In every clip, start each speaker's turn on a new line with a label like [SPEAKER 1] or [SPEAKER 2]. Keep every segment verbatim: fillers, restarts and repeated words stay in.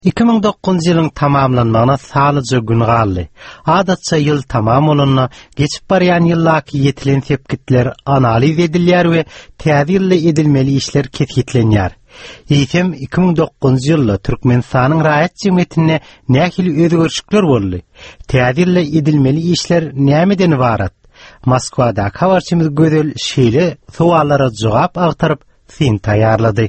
[SPEAKER 1] iki ming dokuzunji ýylyň tamamlanmagyna salyjy gün galdy. Adatça ýyl tamam bolanyna geçip barýan ýyllaky ýetilen tepkitler analiz edilýär we täze ýylda edilmeli işler ketgitlenýär. Eýsem iki ming dokuzunji ýylda Türkmenistanyň raýat jemgyýetine nähili özgörüşler boldy. Täze ýylda edilmeli işler nämeden ibarat? Moskwada habarçymyz Gözel şeýle suallara jogap agtaryp fin taýýarlady.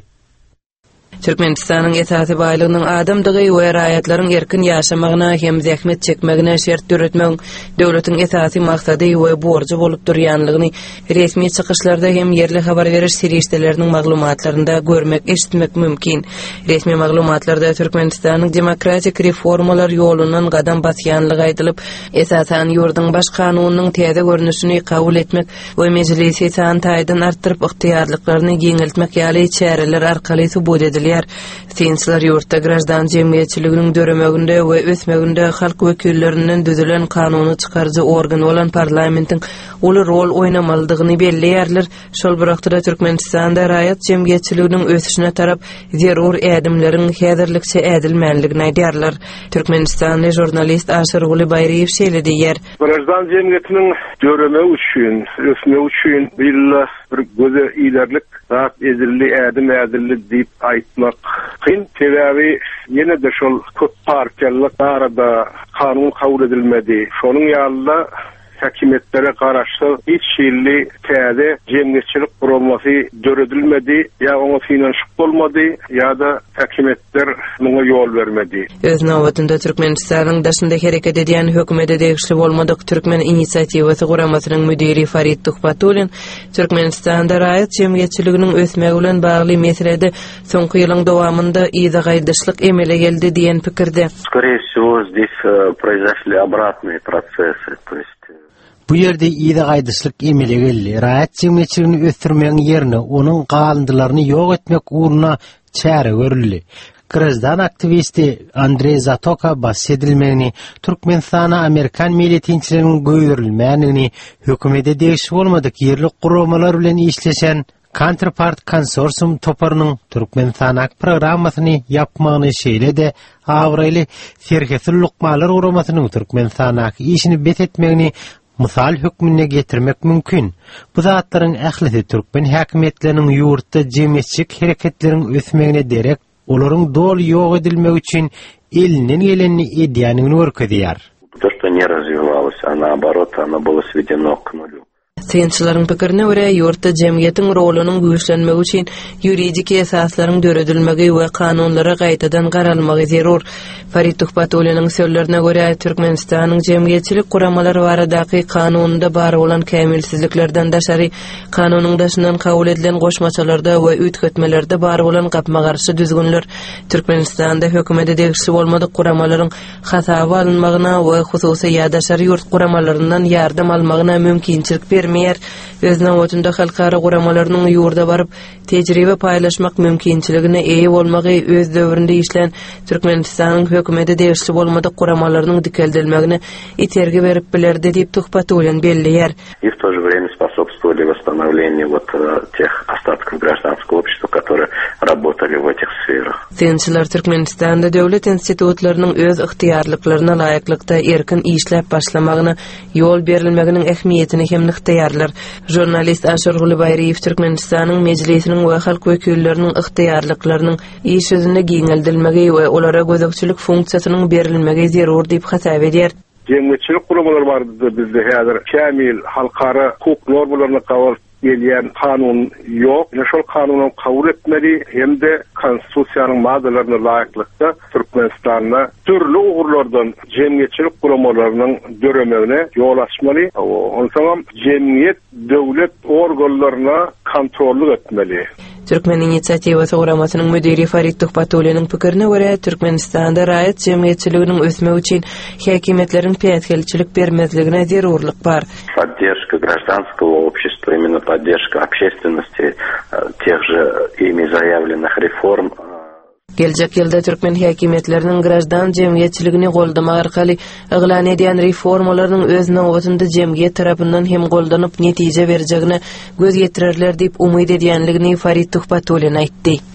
[SPEAKER 2] Türkmenistanyň esasy baýlygynyň adamdygy we raýatlaryň erkin ýaşamagyna hem zähmet çekmegine şert döretmek döwletiň esasy maksady we borjy bolup durýanlygyny resmi çykyşlarda hem ýerli habar beriş serişdeleriniň maglumatlarynda görmek, eşitmek mümkin. Resmi maglumatlarda Türkmenistanyň demokratik reformalar ýolundan gadam basýanlygy aýdylyp, esasan ýurdyň baş kanunynyň täze görnüşini kabul etmek we mejlisi san taýdan artdyryp yktyýarlyklaryny giňeltmek ýaly çäreler arkaly subut edilýär. Siýançylar ýurtda grajdan jemgyýetçiliginiň döremeginde we ösmeginde halk wekillerinden düzülen kanuny çykarjy organ bolan parlamentiň uly rol oýnamalydygyny belleýärler. Şol birakda Türkmenistanda raýat jemgyýetçiliginiň ösüşine tarap zerur ädimleriň häzirlikçe ädilmänligini aýdýarlar. Türkmenistanda jurnalist Aşyr Gulybaýryew şeýle diýer.
[SPEAKER 3] Grajdan jemgyýetiniň döremegi üçin, ösmegi üçin bir göze ilerlik rahat edilli, ädim ädilli diýip aýtmak kyn. Sebäbi ýene de şol köp partiýalyk arada kanun kabul edilmedi. Şonuň ýalda häkimetlere garaşy hiç şeýle täze jemgyýetçilik gurulmasy döredilmedi, ýa oňa finansiýa bolmady, ýa da häkimetler muňa ýol bermedi.
[SPEAKER 2] Öz nowatynda Türkmenistanyň daşynda hereket edýän hökümete degişli bolmadyk Türkmen inisiatiwasy guramasynyň müdiri Farid Tuhpatulin Türkmenistanda raýat jemgyýetçiliginiň ösmegi bilen bagly meselede soňky ýylyň dowamında ýygydyşlyk emele geldi diýen pikirde.
[SPEAKER 4] Скорее всего, здесь произошли обратные процессы, то есть
[SPEAKER 1] Bu ýerde ýygy gaýdyşlyk emele geldi. Raýat jemgyýetçiligini ösdürmeň ýerine onuň galandylaryny ýok etmek uğruna çäre görüldi. Grajdan aktivisti Andrey Zatoka bahsedilmegini, Türkmenistana Amerikan milletçiliginiň göýdürilmänligini, hökümete degişli bolmadyk ýerli guramalar bilen işleşen Counterpart Konsorsium toparynyň Türkmenistanak programmasyny yapmagyny şeýle de awraýly Serkesul Lukmalar guramasynyň Türkmenistanak işini betetmegini misal hükmüne getirmek mümkin. Bu zatlaryň ählisi Türkmen häkimetläriniň ýurtda jemgyýetçilik hereketleriň ösmegine derek, olaryň dol ýok edilmegi üçin elinden geleni edýänini görkezýär.
[SPEAKER 4] То, что не развивалось, а наоборот, оно было сведено к нулю.
[SPEAKER 2] Siýançylaryň pikirine görä, ýurtda jemgyýetiň rolunyň güýçlenmegi üçin ýuridik esaslaryň döredilmegi we kanunlara gaýtadan garalmagy zerur. Farid Tuhpatulynyň sözlerine görä, Türkmenistanyň jemgyýetçilik guramalary baradaky kanununda bar bolan kämilsizliklerden daşary kanunyň daşyndan kabul edilen goşmaçalarda we üýtgetmelerde bar bolan gapma garşy düzgünler Türkmenistanda hökümete degişli bolmadyk guramalaryň hasaby alınmagyna we hususy ýa-daşary ýurt guramalaryndan ýardam almagyna mümkinçilik bermeýär. Öz nowatynda halkara guramalarynyň ýurda baryp tejribe paýlaşmak mümkinçiligine eýe bolmagy öz döwründe işlen Türkmenistanyň hökümete degişli bolmadyk guramalarynyň dikeldilmegine itergi berip bilerdi diýip Tuhpatulin belleýär.
[SPEAKER 4] И в то же время способствовали восстановлению вот тех остатков гражданского общества, которые работали в этих сферах.
[SPEAKER 2] Siýançylar Türkmenistanda döwlet institutlarynyň öz yktyýarlyklaryna laýyklykda erkin işläp başlamagyna ýol berilmeginiň ähmiýetini hem nyktaýarlar. Jurnalist Aşyr Gulybaýryew Türkmenistanyň mejlisiniň we halk wekilleriniň yktyýarlyklarynyň iş ýüzünde giňeldilmegi we olara gözekçilik funksiýasynyň berilmegi zerur diýip hasap edýär.
[SPEAKER 3] Jemgyýetçilik gurumalary bardy bizde häzir kämil halkara hukuk normalaryna kabul edilýän kanun ýok. Şol kanuny kabul etmeli hem de konstitusiýanyň maddalaryna laýyklykda Türkmenistanda türlü ugurlardan jemgyýetçilik guramalarynyň döremegine ýol açmaly. Onsoň jemgyýet döwlet organlaryna kontrolly etmeli.
[SPEAKER 2] Türkmen inisiatiwasy guramasynyň müdiri Farid Tuhpatulynyň pikirine görä, Türkmenistanda raýat jemgyýetçiliginiň ösmegi üçin häkimetleriň päýtgelçilik bermezligine zerurlyk bar.
[SPEAKER 4] Поддержка гражданского общества, именно поддержка общественности тех же ими заявленных реформ.
[SPEAKER 2] Gelecek ýylda Türkmen häkimetleriniň grajdan jemgyýetçiligini goldamak arkaly eglan edýän reformalarynyň öz nowatynda jemgyýet tarapyndan hem goldanyp netije berjegine göz ýetirerler diýip umyt edýänligini Farid Tuhpatulin aýtdy.